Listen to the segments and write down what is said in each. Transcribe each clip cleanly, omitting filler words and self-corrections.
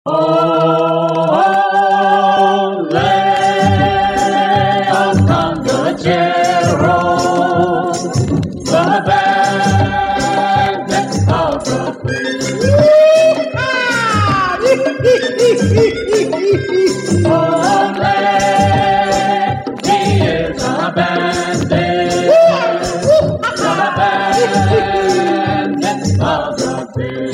Oh, land of Congojero, the bandit of the free. Oh, land, he is a bandit, the bandit of the free.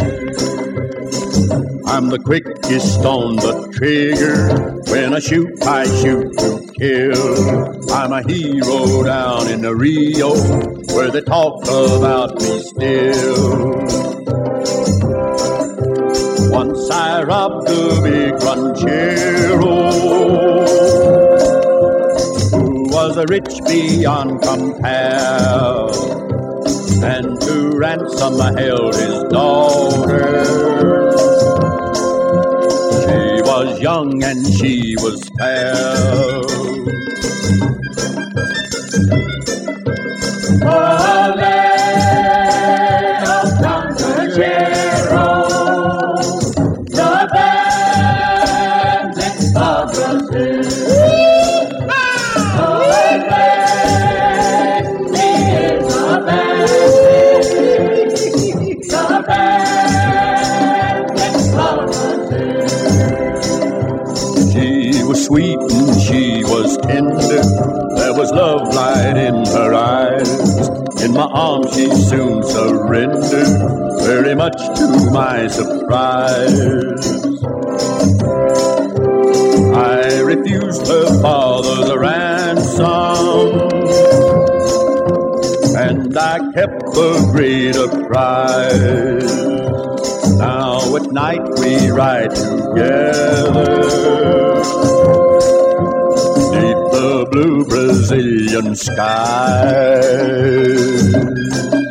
I'm the quickest on the trigger. When I shoot to kill. I'm a hero down in the Rio, where they talk about me still. Once I robbed the big ranchero, who was rich beyond compare, and to ransom I held his daughter. She was young and she was fair. Oh, land of Congojero, the bandit of Brazil. Oh, land, he is a bandit, the bandit of Brazil. She was sweet and she was tender. There was love light in her eyes. In my arms she soon surrendered, very much to my surprise. I refused her father's ransom, and I kept the greater prize. Now at night we ride together beneath the blue Brazilian skies.